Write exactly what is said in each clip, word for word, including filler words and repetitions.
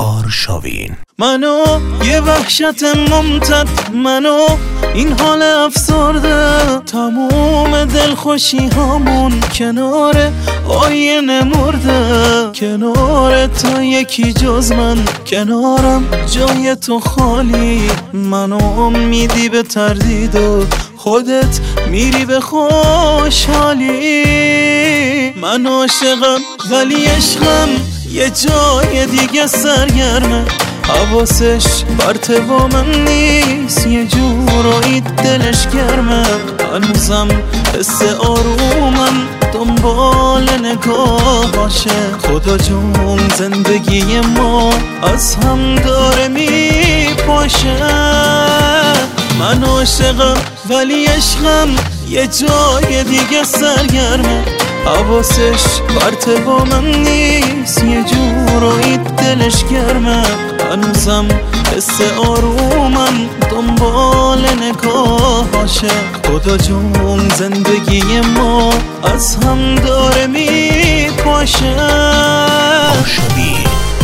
آرشاوین. منو یه وحشت ممتد، منو این حال افسرده، تموم دلخوشی هامون کنار آینه مرده، کنار تو یکی جز من، کنارم جای تو خالی، منو میدی به تردید و خودت میری به خوشحالی. من عاشقم ولی عشقم یه جای دیگه سرگرمه، حواسش بر تو من نیست، یه جورایی دلش گرمه، هنوزم حس آرومم دنبال نگاهاشه. خدا جون زندگی ما از هم داره میپاشه. من عاشقم ولی عشقم یه جای دیگه سرگرمه، حواسش بر تو من نیست، یه جورایی دلش گرمه، هنوزم حس آرومم دنبال نگاهاشه. خدا جون زندگی ما از هم داره میپاشه. آرشاوین.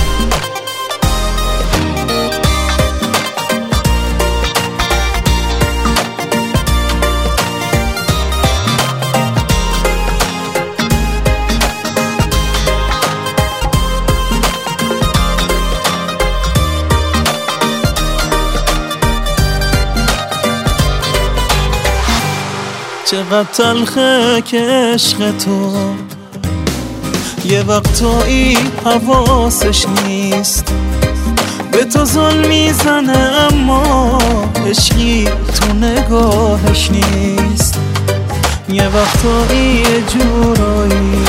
چقدر تلخه که عشق تو یه وقتایی حواسش نیست، به تو ظلم میزنه اما عشقی تو نگاهش نیست. یه وقتایی یه جورایی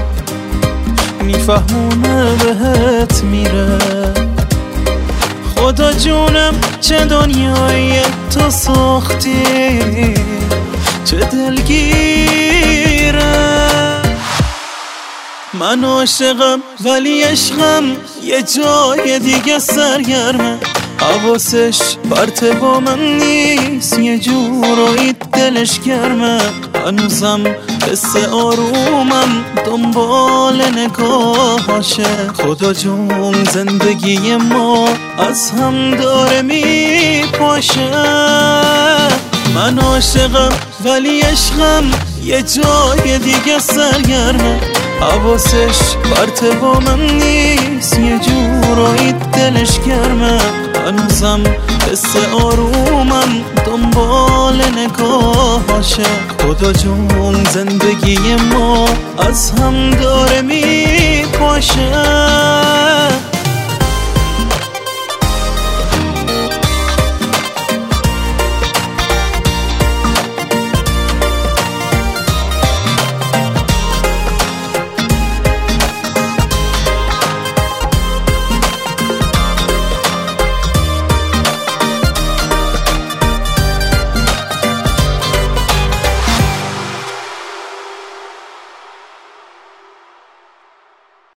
میفهمونه بهت میره. خدا جونم چه دنیایی تو ساختی، چه دلگیره. من عاشقم ولی عشقم یه جای دیگه سرگرمه، حواسش بر تو من نیست، یه جورایی دلش گرمه، هنوزم حس آرومم دنبال نگاهاشه. خدا جون زندگی ما از هم داره میپاشه. من عاشقم ولی عشقم یه جای دیگه سرگرمه، حواسش بر تو من نیست، یه جورایی دلش گرمه، هنوزم حس آرومم دنبال نگاهاشه. خدا جون زندگی ما از هم داره میپاشه.